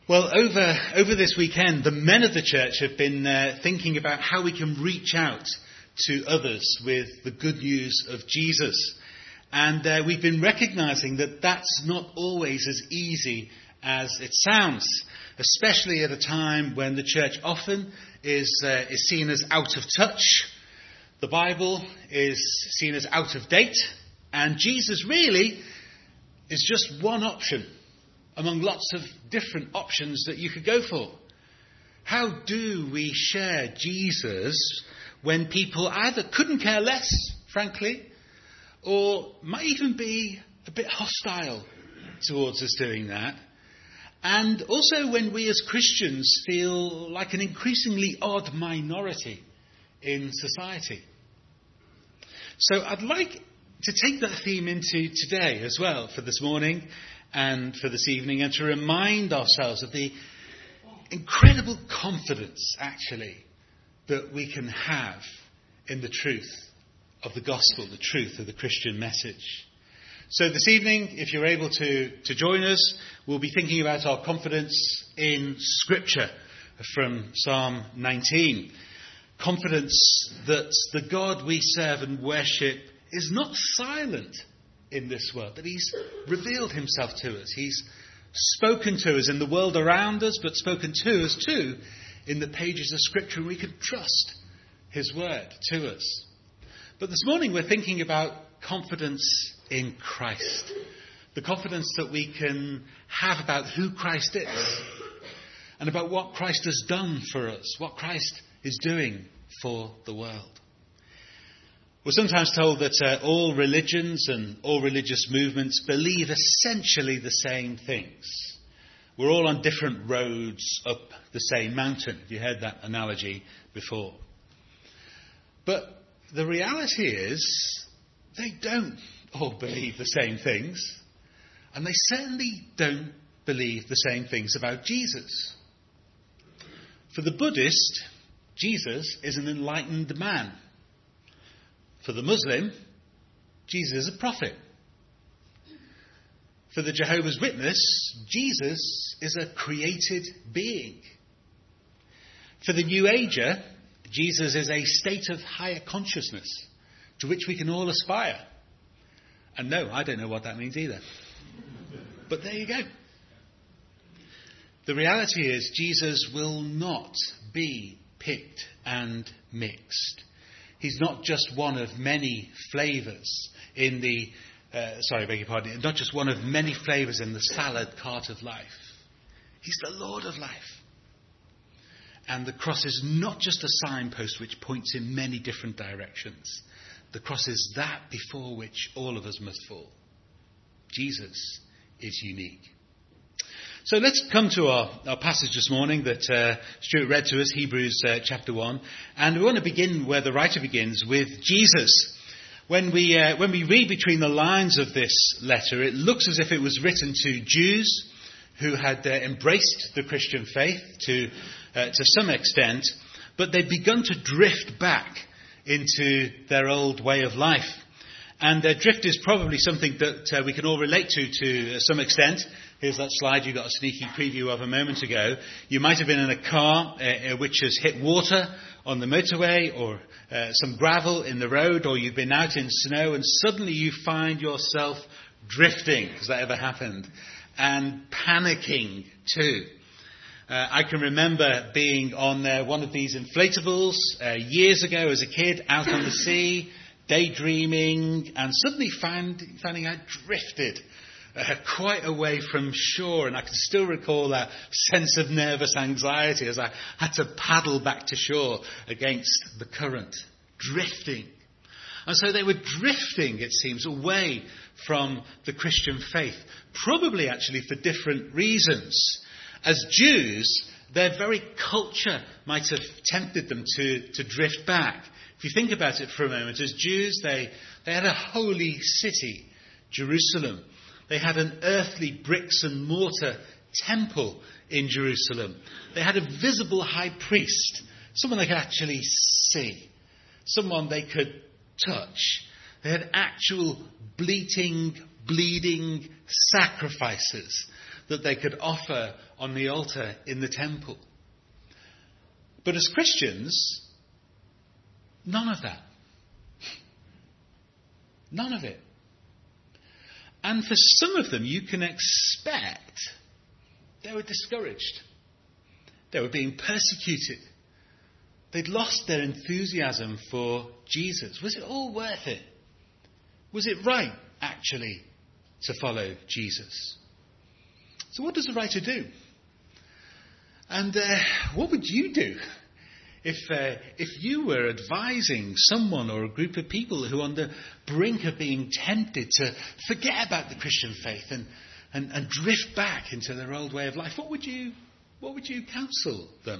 Well, over this weekend, the men of the church have been thinking about how we can reach out to others with the good news of Jesus. And we've been recognizing that that's not always as easy as it sounds, especially at a time when the church often is seen as out of touch. The Bible is seen as out of date, and Jesus really is just one option among lots of different options that you could go for. How do we share Jesus when people either couldn't care less, frankly, or might even be a bit hostile towards us doing that? And also when we as Christians feel like an increasingly odd minority in society. So I'd like to take that theme into today as well, for this morning and for this evening, and to remind ourselves of the incredible confidence, actually, that we can have in the truth of the gospel, the truth of the Christian message. So this evening, if you're able to join us, we'll be thinking about our confidence in Scripture from Psalm 19. Confidence that the God we serve and worship is not silent in this world, that he's revealed himself to us. He's spoken to us in the world around us, but spoken to us too in the pages of Scripture, and we can trust his word to us. But this morning we're thinking about confidence in Christ, the confidence that we can have about who Christ is and about what Christ has done for us, what Christ is doing for the world. We're sometimes told that all religions and all religious movements believe essentially the same things. We're all on different roads up the same mountain. Have you heard that analogy before? But the reality is they don't all believe the same things. And they certainly don't believe the same things about Jesus. For the Buddhist, Jesus is an enlightened man. For the Muslim, Jesus is a prophet. For the Jehovah's Witness, Jesus is a created being. For the New Ager, Jesus is a state of higher consciousness to which we can all aspire. And no, I don't know what that means either. But there you go. The reality is Jesus will not be picked and mixed. He's not just one of many flavours in the, not just one of many flavours in the salad cart of life. He's the Lord of life. And the cross is not just a signpost which points in many different directions. The cross is that before which all of us must fall. Jesus is unique. So let's come to our passage this morning that Stuart read to us, Hebrews chapter 1. And we want to begin where the writer begins, with Jesus. When we read between the lines of this letter, it looks as if it was written to Jews who had embraced the Christian faith to some extent, but they'd begun to drift back into their old way of life. And their drift is probably something that we can all relate to some extent. Here's that slide you got a sneaky preview of a moment ago. You might have been in a car which has hit water on the motorway, or some gravel in the road, or you've been out in snow and suddenly you find yourself drifting. Has that ever happened? And panicking too. I can remember being on one of these inflatables years ago as a kid, out on the sea, daydreaming, and suddenly finding I drifted quite away from shore. And I can still recall that sense of nervous anxiety as I had to paddle back to shore against the current, drifting. And so they were drifting, it seems, away from the Christian faith, probably actually for different reasons. As Jews, their very culture might have tempted them to drift back. If you think about it for a moment, as Jews, they had a holy city, Jerusalem. They had an earthly bricks and mortar temple in Jerusalem. They had a visible high priest, someone they could actually see, someone they could touch. They had actual bleating, bleeding sacrifices that they could offer on the altar in the temple. But as Christians, none of that. None of it. And for some of them, you can expect they were discouraged. They were being persecuted. They'd lost their enthusiasm for Jesus. Was it all worth it? Was it right, actually, to follow Jesus? So what does the writer do? And what would you do if you were advising someone or a group of people who are on the brink of being tempted to forget about the Christian faith and drift back into their old way of life? What would you counsel them?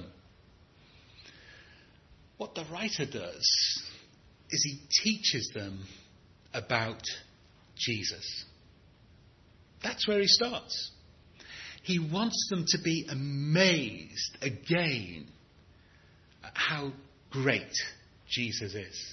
What the writer does is he teaches them about Jesus. That's where he starts. He wants them to be amazed again at how great Jesus is.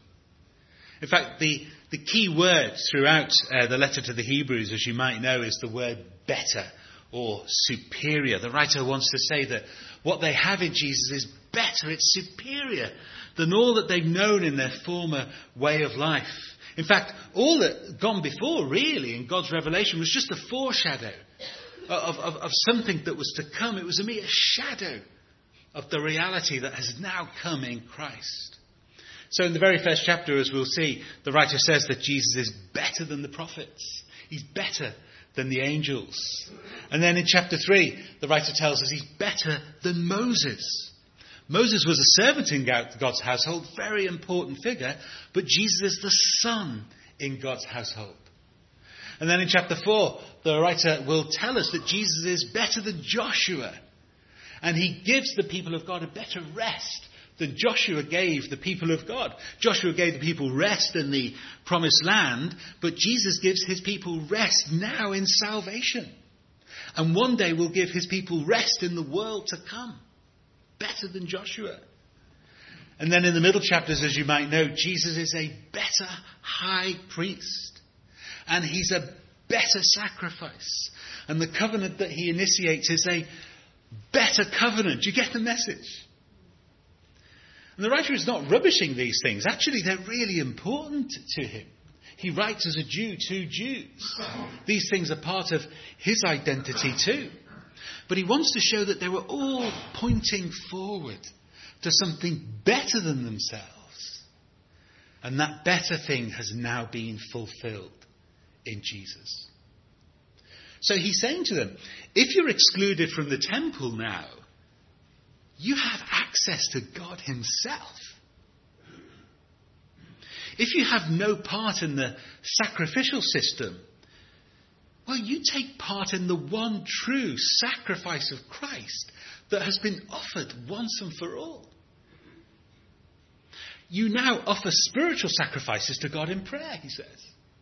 In fact, the key word throughout the letter to the Hebrews, as you might know, is the word better or superior. The writer wants to say that what they have in Jesus is better, it's superior than all that they've known in their former way of life. In fact, all that gone before, really, in God's revelation was just a foreshadow of something that was to come. It was a mere shadow of the reality that has now come in Christ. So in the very first chapter, as we'll see, the writer says that Jesus is better than the prophets. He's better than the angels. And then in chapter 3, the writer tells us he's better than Moses. Moses was a servant in God's household, very important figure, but Jesus is the son in God's household. And then in chapter 4, the writer will tell us that Jesus is better than Joshua. And he gives the people of God a better rest than Joshua gave the people of God. Joshua gave the people rest in the promised land, but Jesus gives his people rest now in salvation. And one day will give his people rest in the world to come. Better than Joshua. And then in the middle chapters, as you might know, Jesus is a better high priest. And he's a better sacrifice. And the covenant that he initiates is a better covenant. Do you get the message? And the writer is not rubbishing these things. Actually, they're really important to him. He writes as a Jew to Jews. These things are part of his identity too. But he wants to show that they were all pointing forward to something better than themselves. And that better thing has now been fulfilled in Jesus. So he's saying to them, if you're excluded from the temple now, you have access to God himself. If you have no part in the sacrificial system, well, you take part in the one true sacrifice of Christ that has been offered once and for all. You now offer spiritual sacrifices to God in prayer, he says.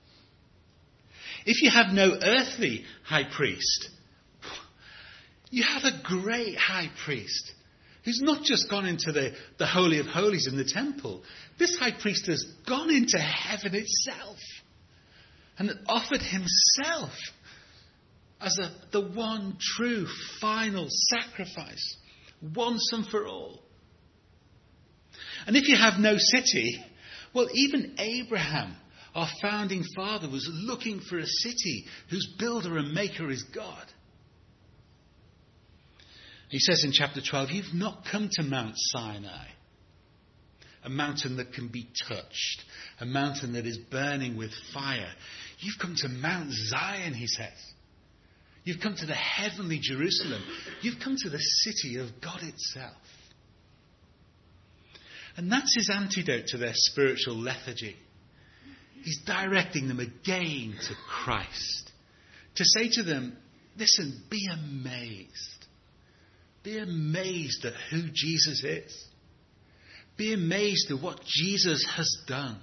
If you have no earthly high priest, you have a great high priest who's not just gone into the Holy of Holies in the temple. This high priest has gone into heaven itself and offered himself as the one true final sacrifice, once and for all. And if you have no city, well, even Abraham, our founding father, was looking for a city whose builder and maker is God. He says in chapter 12, you've not come to Mount Sinai, a mountain that can be touched, a mountain that is burning with fire. You've come to Mount Zion, he says. You've come to the heavenly Jerusalem. You've come to the city of God itself. And that's his antidote to their spiritual lethargy. He's directing them again to Christ. To say to them, listen, be amazed. Be amazed at who Jesus is. Be amazed at what Jesus has done.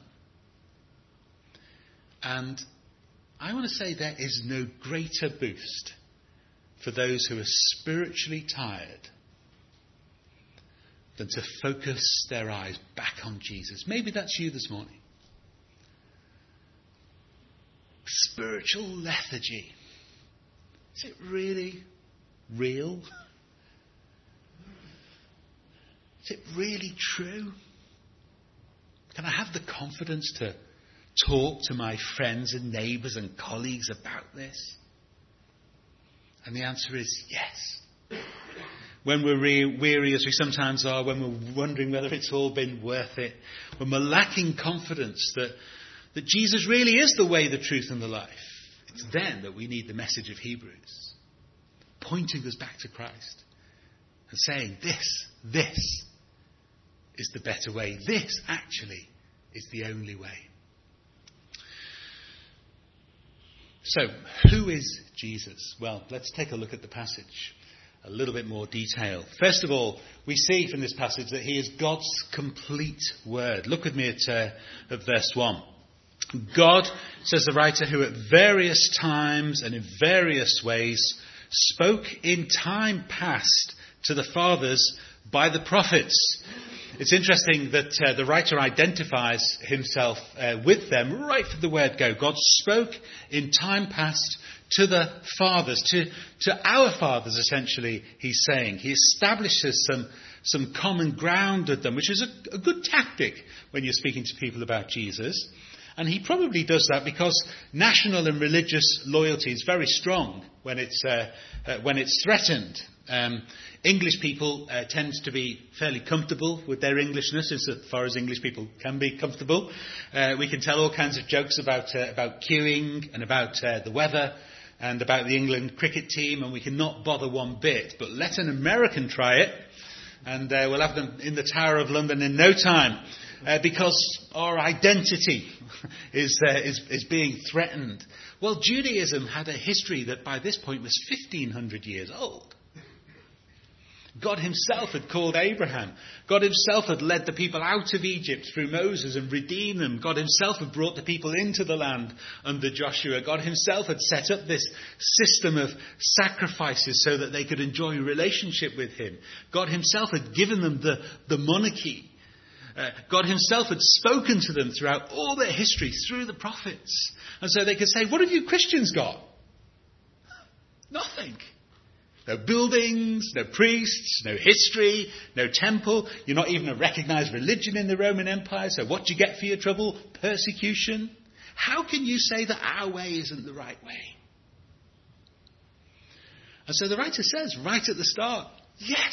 And I want to say there is no greater boost for those who are spiritually tired than to focus their eyes back on Jesus. Maybe that's you this morning. Spiritual lethargy. Is it really real? Is it really true? Can I have the confidence to talk to my friends and neighbours and colleagues about this? And the answer is yes. When we're weary, as we sometimes are, when we're wondering whether it's all been worth it, when we're lacking confidence that Jesus really is the way, the truth and the life, it's then that we need the message of Hebrews, pointing us back to Christ and saying, this is the better way. This actually is the only way. So, who is Jesus? Well, let's take a look at the passage. A little bit more detail. First of all, we see from this passage that he is God's complete word. Look with me at verse 1. God, says the writer, who at various times and in various ways spoke in time past to the fathers by the prophets. It's interesting that the writer identifies himself with them right from the word go. God spoke in time past to the fathers, to our fathers, essentially, he's saying. He establishes some common ground with them, which is a good tactic when you're speaking to people about Jesus. And he probably does that because national and religious loyalty is very strong when it's threatened. English people tend to be fairly comfortable with their Englishness, as far as English people can be comfortable. We can tell all kinds of jokes about queuing and about the weather and about the England cricket team, and we cannot bother one bit. But let an American try it, and we'll have them in the Tower of London in no time, because our identity is being threatened. Well, Judaism had a history that by this point was 1,500 years old. God himself had called Abraham. God himself had led the people out of Egypt through Moses and redeemed them. God himself had brought the people into the land under Joshua. God himself had set up this system of sacrifices so that they could enjoy a relationship with him. God himself had given them the monarchy. God himself had spoken to them throughout all their history through the prophets. And so they could say, what have you Christians got? Nothing. No buildings, no priests, no history, no temple. You're not even a recognized religion in the Roman Empire. So what do you get for your trouble? Persecution. How can you say that our way isn't the right way? And so the writer says right at the start, yes,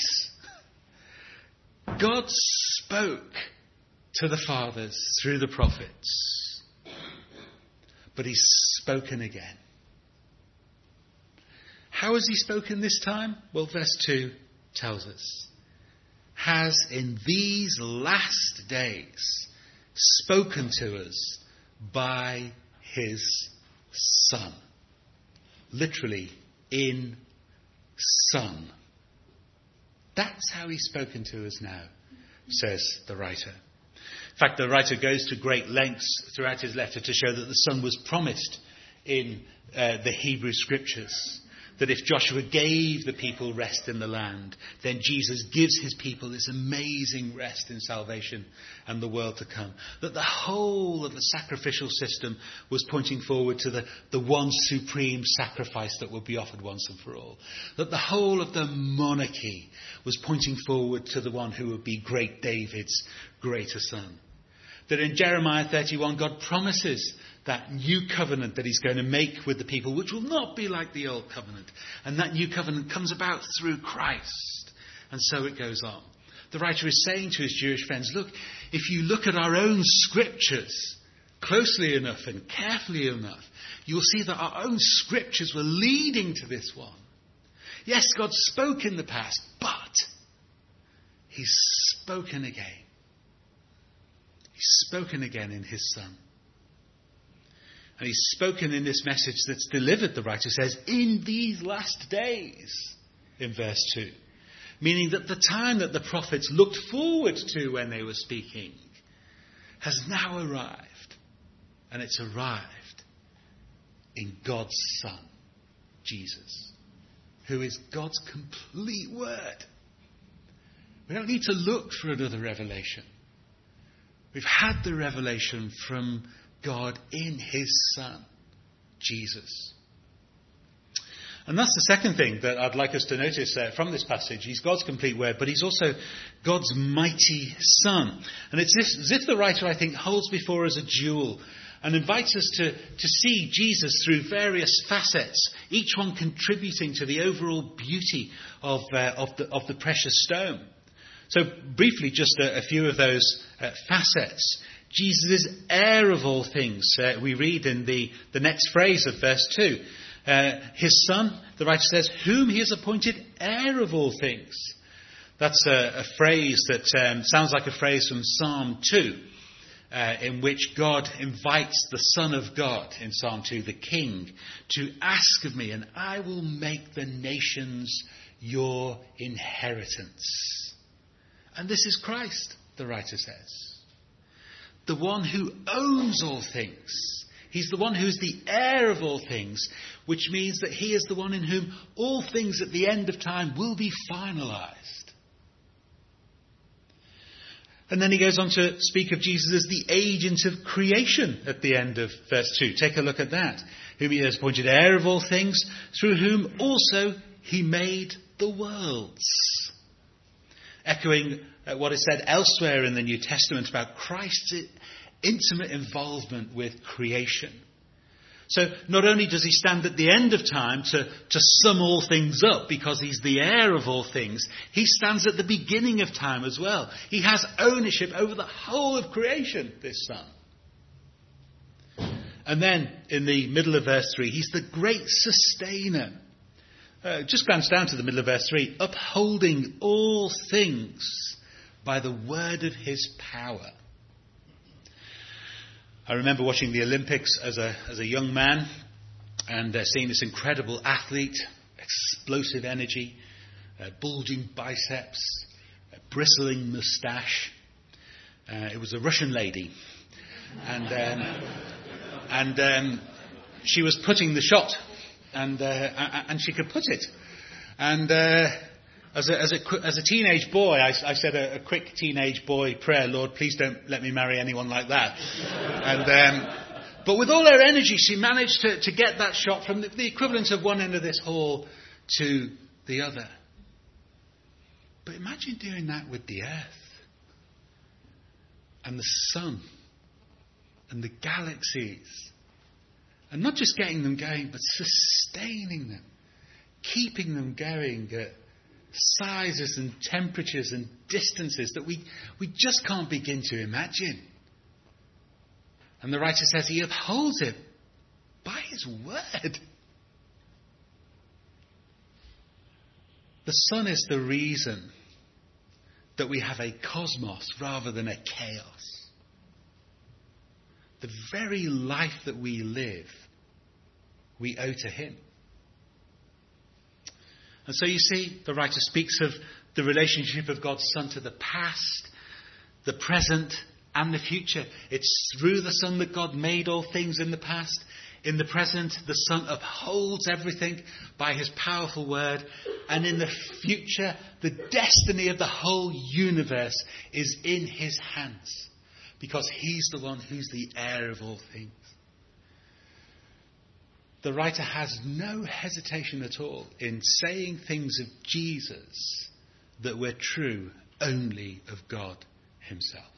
God spoke to the fathers through the prophets, but he's spoken again. How has he spoken this time? Well, verse 2 tells us. Has in these last days spoken to us by his Son. Literally, in Son. That's how he's spoken to us now, says the writer. In fact, the writer goes to great lengths throughout his letter to show that the Son was promised in the Hebrew Scriptures. That if Joshua gave the people rest in the land, then Jesus gives his people this amazing rest in salvation and the world to come. That the whole of the sacrificial system was pointing forward to the one supreme sacrifice that would be offered once and for all. That the whole of the monarchy was pointing forward to the one who would be great David's greater son. That in Jeremiah 31, God promises that new covenant that he's going to make with the people, which will not be like the old covenant. And that new covenant comes about through Christ. And so it goes on. The writer is saying to his Jewish friends, look, if you look at our own scriptures closely enough and carefully enough, you'll see that our own scriptures were leading to this one. Yes, God spoke in the past, but he's spoken again. He's spoken again in his Son. And he's spoken in this message that's delivered, the writer says, in these last days, in verse 2. Meaning that the time that the prophets looked forward to when they were speaking has now arrived. And it's arrived in God's Son, Jesus, who is God's complete word. We don't need to look for another revelation. We've had the revelation from God in his Son, Jesus. And that's the second thing that I'd like us to notice from this passage. He's God's complete word, but he's also God's mighty Son. And it's as if the writer, I think, holds before us a jewel and invites us to see Jesus through various facets, each one contributing to the overall beauty of the precious stone. So briefly, just a few of those facets. Jesus is heir of all things. We read in the next phrase of verse 2. His Son, the writer says, whom he has appointed heir of all things. That's a phrase that sounds like a phrase from Psalm 2, in which God invites the Son of God in Psalm 2, the King, to ask of me, and I will make the nations your inheritance. And this is Christ, the writer says. The one who owns all things. He's the one who is the heir of all things, which means that he is the one in whom all things at the end of time will be finalized. And then he goes on to speak of Jesus as the agent of creation at the end of verse 2. Take a look at that. Whom he has appointed heir of all things, through whom also he made the worlds. Echoing what is said elsewhere in the New Testament about Christ's intimate involvement with creation. So not only does he stand at the end of time to sum all things up because he's the heir of all things, he stands at the beginning of time as well. He has ownership over the whole of creation, this Son. And then in the middle of verse 3, he's the great sustainer. Just glance down to the middle of verse 3. Upholding all things by the word of his power. I remember watching the Olympics as a young man and seeing this incredible athlete, explosive energy, bulging biceps, bristling moustache. It was a Russian lady. And she was putting the shot. And she could put it. And as a teenage boy, I said a quick teenage boy prayer, Lord, please don't let me marry anyone like that. But with all her energy, she managed to get that shot from the equivalent of one end of this hall to the other. But imagine doing that with the earth and the sun and the galaxies. And not just getting them going, but sustaining them. Keeping them going at sizes and temperatures and distances that we just can't begin to imagine. And the writer says he upholds it by his word. The sun is the reason that we have a cosmos rather than a chaos. The very life that we live, we owe to him. And so you see, the writer speaks of the relationship of God's Son to the past, the present, and the future. It's through the Son that God made all things in the past. In the present, the Son upholds everything by his powerful word. And in the future, the destiny of the whole universe is in his hands. Because he's the one who's the heir of all things. The writer has no hesitation at all in saying things of Jesus that were true only of God himself.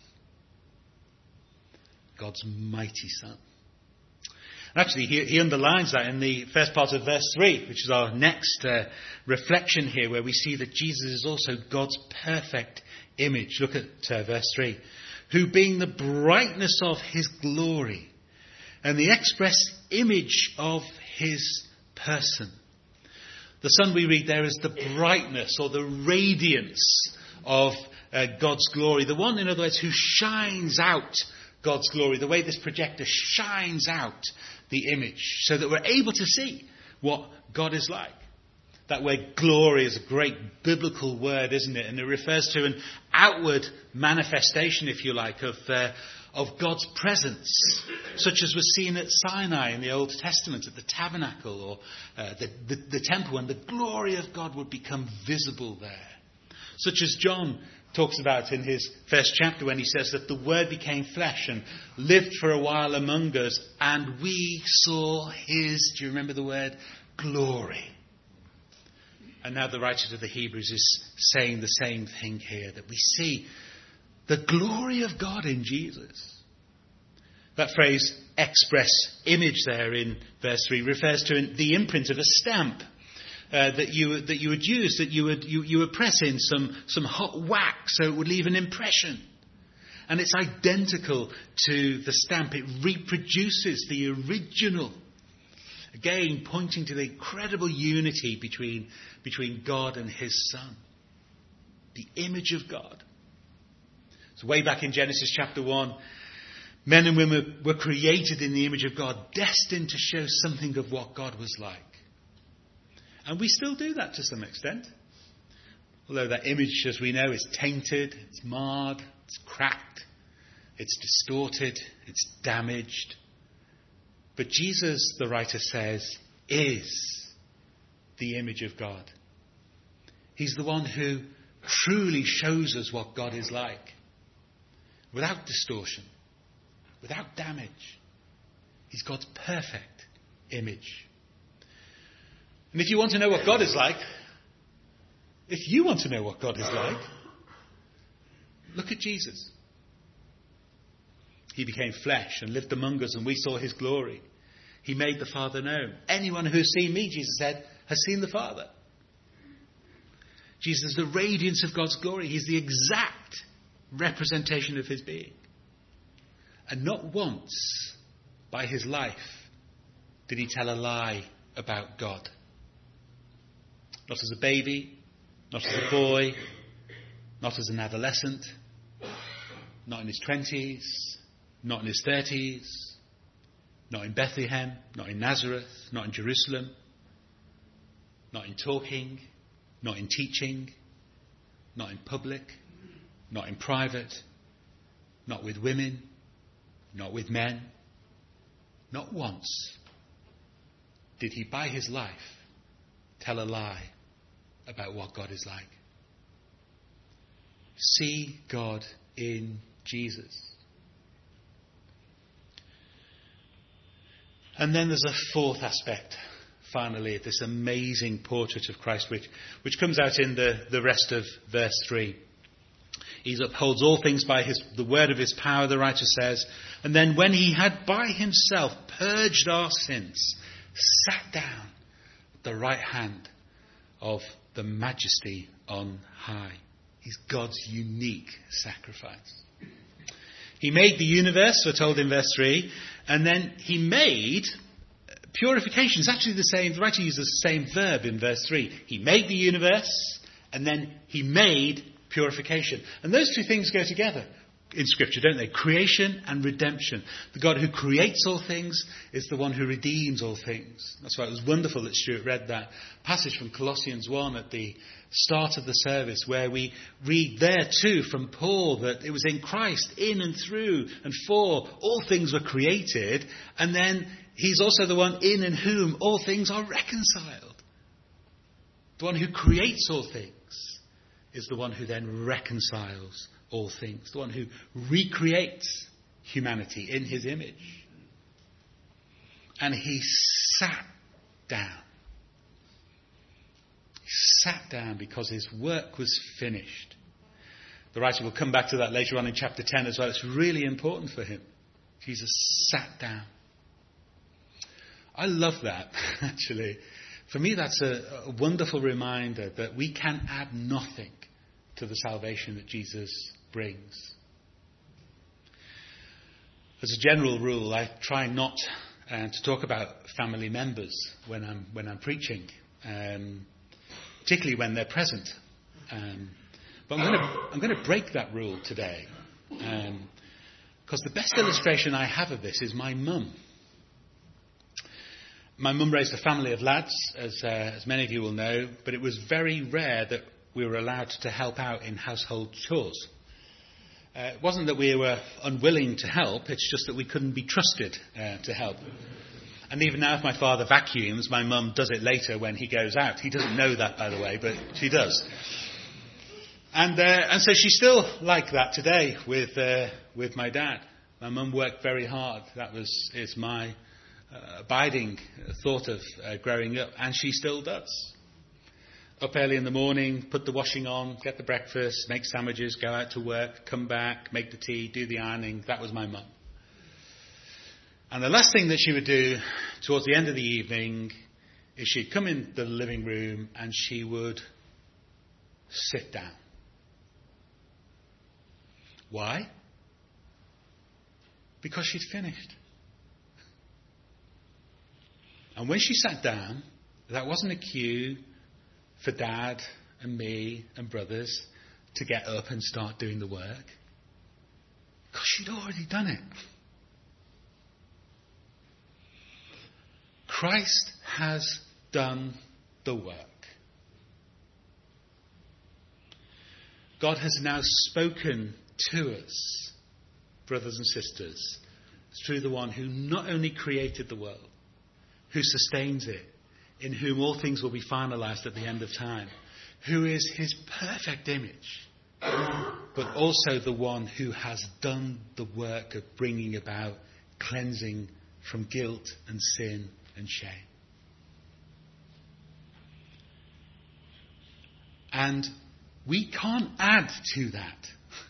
God's mighty Son. Actually, he underlines that in the first part of verse 3, which is our next reflection here, where we see that Jesus is also God's perfect image. Look at verse 3. Who being the brightness of his glory and the express image of his person. The Son we read there is the brightness or the radiance of God's glory. The one, in other words, who shines out God's glory. The way this projector shines out the image so that we're able to see what God is like. That word glory is a great biblical word, isn't it? And it refers to an outward manifestation, if you like, of God's presence, such as was seen at Sinai in the Old Testament, at the tabernacle or the temple, when the glory of God would become visible there. Such as John talks about in his first chapter when he says that the Word became flesh and lived for a while among us, and we saw his, do you remember the word? Glory. And now the writer to the Hebrews is saying the same thing here, that we see the glory of God in Jesus. That phrase, express image there in verse 3, refers to the imprint of a stamp that you would use, that you would press in some hot wax so it would leave an impression. And it's identical to the stamp. It reproduces the original. Again, pointing to the incredible unity between God and his Son. The image of God. So way back in Genesis chapter 1, men and women were created in the image of God, destined to show something of what God was like. And we still do that to some extent. Although that image, as we know, is tainted, it's marred, it's cracked, it's distorted, it's damaged. But Jesus, the writer says, is the image of God. He's the one who truly shows us what God is like. Without distortion, without damage. He's God's perfect image. And if you want to know what God is like, look at Jesus. He became flesh and lived among us, and we saw his glory. He made the Father known. Anyone who has seen me, Jesus said, has seen the Father. Jesus is the radiance of God's glory. He's the exact representation of his being. And not once by his life did he tell a lie about God. Not as a baby, not as a boy, not as an adolescent, not in his 20s, not in his 30s, not in Bethlehem, not in Nazareth, not in Jerusalem, not in talking, not in teaching, not in public, not in private, not with women, not with men. Not once did he, by his life, tell a lie about what God is like. See God in Jesus. And then there's a fourth aspect, finally, of this amazing portrait of Christ, which comes out in the rest of verse 3. He upholds all things by the word of his power, the writer says. And then when he had by himself purged our sins, sat down at the right hand of the majesty on high. He's God's unique sacrifice. He made the universe, we're told in verse 3, and then he made purification. It's actually the same, the writer uses the same verb in verse 3. He made the universe, and then he made purification. And those two things go together in Scripture, don't they? Creation and redemption. The God who creates all things is the one who redeems all things. That's why it was wonderful that Stuart read that passage from Colossians 1 at the start of the service, where we read there too from Paul that it was in Christ, in and through and for all things were created, and then he's also the one in and whom all things are reconciled. The one who creates all things is the one who then reconciles all things, the one who recreates humanity in his image. And he sat down. He sat down because his work was finished. The writer will come back to that later on in chapter 10 as well. It's really important for him. Jesus sat down. I love that, actually. For me, that's a wonderful reminder that we can add nothing to the salvation that Jesus brings. As a general rule, I try not to talk about family members when I'm preaching, particularly when they're present. But I'm going to break that rule today, because the best illustration I have of this is my mum. My mum raised a family of lads, as many of you will know, but it was very rare that we were allowed to help out in household chores. It wasn't that we were unwilling to help, it's just that we couldn't be trusted to help. And even now, if my father vacuums, my mum does it later when he goes out. He doesn't know that, by the way, but she does. And so she's still like that today with my dad. My mum worked very hard. Is my abiding thought of growing up, and she still does. Up early in the morning, put the washing on, get the breakfast, make sandwiches, go out to work, come back, make the tea, do the ironing. That was my mum. And the last thing that she would do towards the end of the evening is she'd come in the living room and she would sit down. Why? Because she'd finished. And when she sat down, that wasn't a cue for Dad and me and brothers to get up and start doing the work. Because she'd already done it. Christ has done the work. God has now spoken to us, brothers and sisters, through the one who not only created the world, who sustains it, in whom all things will be finalized at the end of time, who is his perfect image, but also the one who has done the work of bringing about cleansing from guilt and sin and shame. And we can't add to that.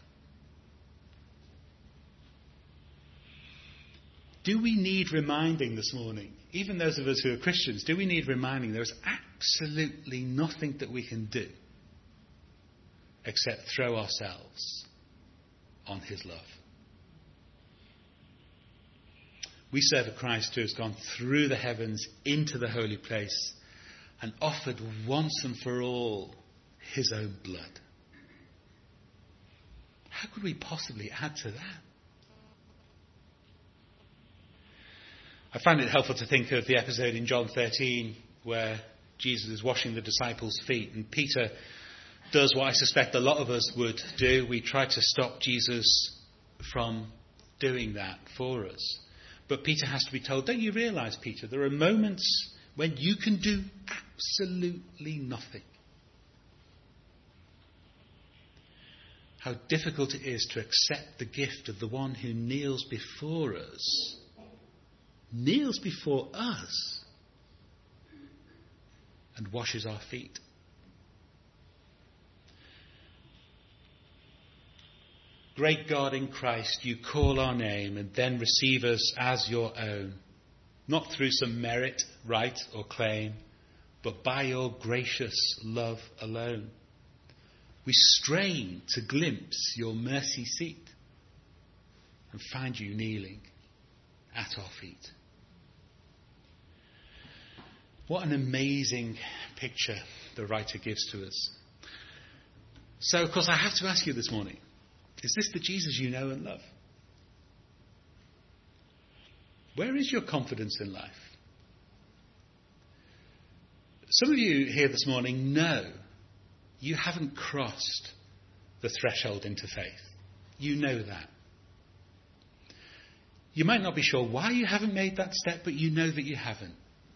Do we need reminding this morning? Even those of us who are Christians, do we need reminding? There is absolutely nothing that we can do except throw ourselves on his love. We serve a Christ who has gone through the heavens into the holy place and offered once and for all his own blood. How could we possibly add to that? I find it helpful to think of the episode in John 13 where Jesus is washing the disciples' feet, and Peter does what I suspect a lot of us would do. We try to stop Jesus from doing that for us. But Peter has to be told, don't you realise, Peter, there are moments when you can do absolutely nothing. How difficult it is to accept the gift of the one who kneels before us and washes our feet. Great God in Christ, you call our name and then receive us as your own, not through some merit, right or claim, but by your gracious love alone. We strain to glimpse your mercy seat and find you kneeling at our feet. What an amazing picture the writer gives to us. So, of course, I have to ask you this morning, is this the Jesus you know and love? Where is your confidence in life? Some of you here this morning know you haven't crossed the threshold into faith. You know that. You might not be sure why you haven't made that step, but you know that you haven't.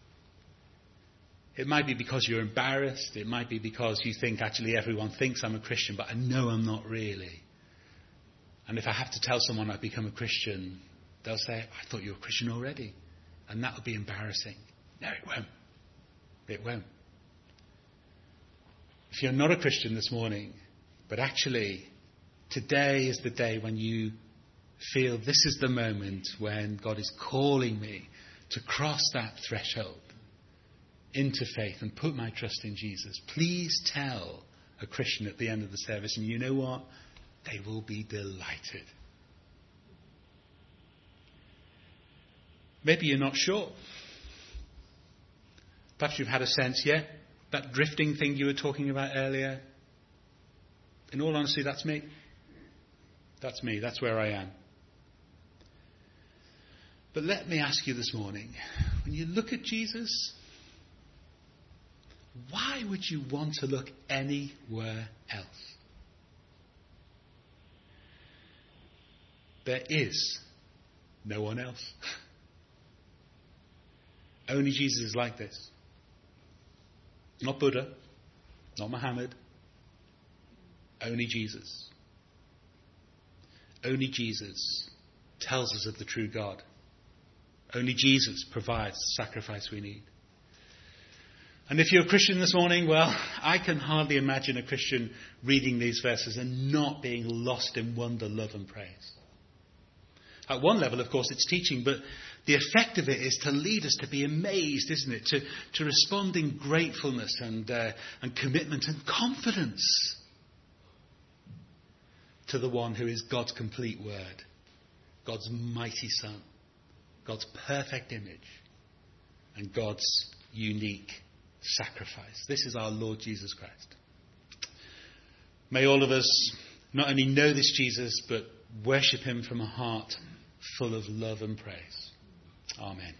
It might be because you're embarrassed. It might be because you think, actually, everyone thinks I'm a Christian, but I know I'm not really. And if I have to tell someone I've become a Christian, they'll say, I thought you were a Christian already. And that would be embarrassing. No, it won't. It won't. If you're not a Christian this morning, but actually today is the day when you feel this is the moment when God is calling me to cross that threshold into faith and put my trust in Jesus, please tell a Christian at the end of the service, and you know what? They will be delighted. Maybe you're not sure. Perhaps you've had a sense, that drifting thing you were talking about earlier. In all honesty, that's me. That's me. That's where I am. But let me ask you this morning, when you look at Jesus, why would you want to look anywhere else? There is no one else. Only Jesus is like this. Not Buddha, not Muhammad. Only Jesus. Only Jesus tells us of the true God. Only Jesus provides the sacrifice we need. And if you're a Christian this morning, well, I can hardly imagine a Christian reading these verses and not being lost in wonder, love and praise. At one level, of course, it's teaching, but the effect of it is to lead us to be amazed, isn't it? To respond in gratefulness and commitment and confidence to the one who is God's complete word, God's mighty Son, God's perfect image, and God's unique sacrifice. This is our Lord Jesus Christ. May all of us not only know this Jesus, but worship him from a heart full of love and praise. Amen.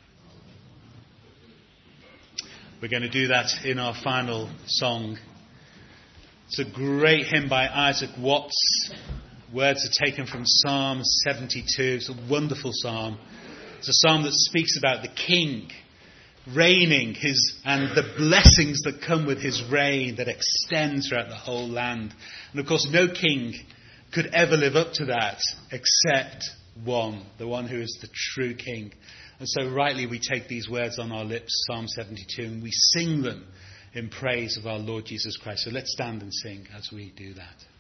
We're going to do that in our final song. It's a great hymn by Isaac Watts. Words are taken from Psalm 72. It's a wonderful psalm. It's a psalm that speaks about the king reigning and the blessings that come with his reign that extends throughout the whole land. And of course, no king could ever live up to that except one, the one who is the true king. And so rightly we take these words on our lips, Psalm 72, and we sing them in praise of our Lord Jesus Christ. So let's stand and sing as we do that.